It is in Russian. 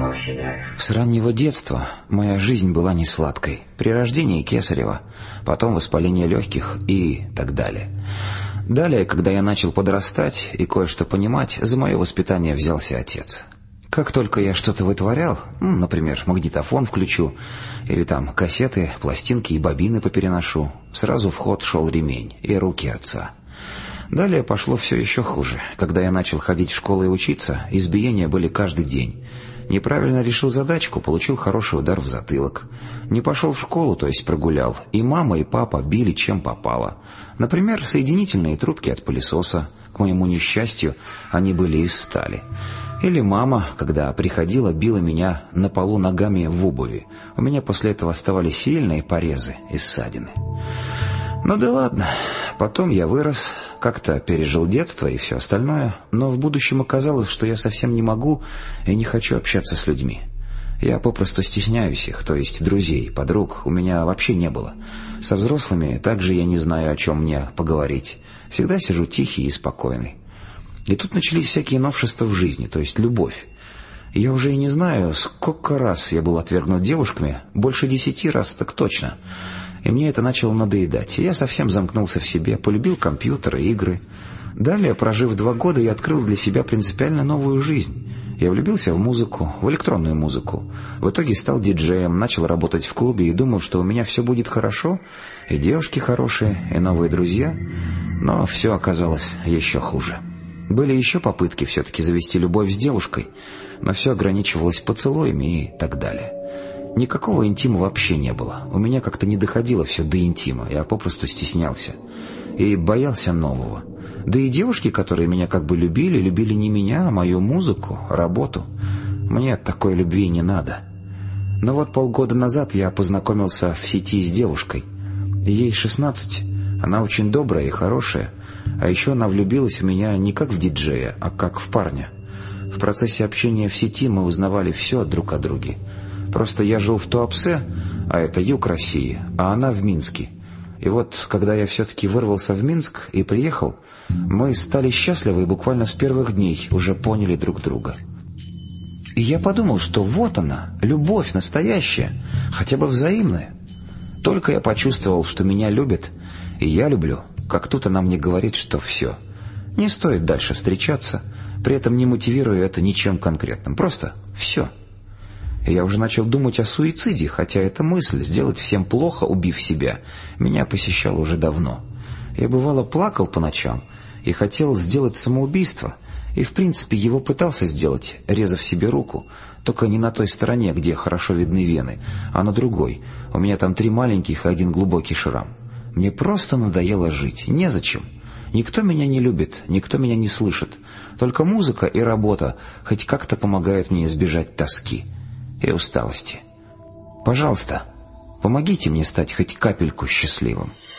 С раннего детства моя жизнь была не сладкой. При рождении кесарево, потом воспаление легких и так далее. Далее, когда я начал подрастать и кое-что понимать, за мое воспитание взялся отец. Как только я что-то вытворял, например, магнитофон включу, или там кассеты, пластинки и бобины попереношу, сразу в ход шел ремень и руки отца. Далее пошло все еще хуже. Когда я начал ходить в школу и учиться, избиения были каждый день. Неправильно решил задачку, получил хороший удар в затылок. Не пошел в школу, то есть прогулял, и мама, и папа били чем попало. Например, соединительные трубки от пылесоса. К моему несчастью, они были из стали. Или мама, когда приходила, била меня на полу ногами в обуви. У меня после этого оставались сильные порезы и ссадины. Ну да ладно, потом я вырос, как-то пережил детство и все остальное, но в будущем оказалось, что я совсем не могу и не хочу общаться с людьми. Я попросту стесняюсь их, то есть друзей, подруг у меня вообще не было. Со взрослыми также я не знаю, о чем мне поговорить. Всегда сижу тихий и спокойный. И тут начались всякие новшества в жизни, то есть любовь. Я уже и не знаю, сколько раз я был отвергнут девушками, больше 10 раз так точно. И мне это начало надоедать, и я совсем замкнулся в себе, полюбил компьютеры, игры. Далее, прожив 2 года, я открыл для себя принципиально новую жизнь. Я влюбился в музыку, в электронную музыку. В итоге стал диджеем, начал работать в клубе и думал, что у меня все будет хорошо, и девушки хорошие, и новые друзья. Но все оказалось еще хуже. Были еще попытки все-таки завести любовь с девушкой, но все ограничивалось поцелуями и так далее. Никакого интима вообще не было. У меня как-то не доходило все до интима. Я попросту стеснялся и боялся нового. Да и девушки, которые меня как бы любили, любили не меня, а мою музыку, работу. Мне такой любви не надо. Но вот полгода назад я познакомился в сети с девушкой. Ей 16. Она очень добрая и хорошая. А еще она влюбилась в меня не как в диджея, а как в парня. В процессе общения в сети мы узнавали все друг о друге. Просто я жил в Туапсе, а это юг России, а она в Минске. И вот, когда я все-таки вырвался в Минск и приехал, мы стали счастливы и буквально с первых дней уже поняли друг друга. И я подумал, что вот она, любовь настоящая, хотя бы взаимная. Только я почувствовал, что меня любят, и я люблю, как тут она мне говорит, что все. Не стоит дальше встречаться, при этом не мотивируя это ничем конкретным. Просто все. Я уже начал думать о суициде, хотя эта мысль сделать всем плохо, убив себя, меня посещала уже давно. Я бывало плакал по ночам и хотел сделать самоубийство, и в принципе его пытался сделать, резав себе руку, только не на той стороне, где хорошо видны вены, а на другой. У меня там 3 маленьких и 1 глубокий шрам. Мне просто надоело жить, незачем. Никто меня не любит, никто меня не слышит. Только музыка и работа хоть как-то помогают мне избежать тоски и усталости. Пожалуйста, помогите мне стать хоть капельку счастливым.